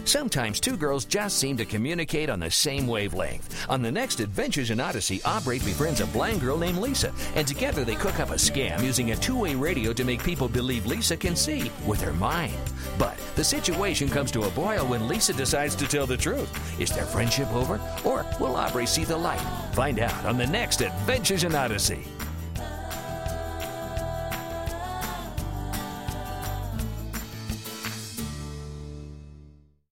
Sometimes two girls just seem to communicate on the same wavelength. On the next Adventures in Odyssey, Aubrey befriends a blind girl named Lisa, and together they cook up a scam using a two-way radio to make people believe Lisa can see with her mind. But the situation comes to a boil when Lisa decides to tell the truth. Is their friendship over, or will Aubrey see the light? Find out on the next Adventures in Odyssey.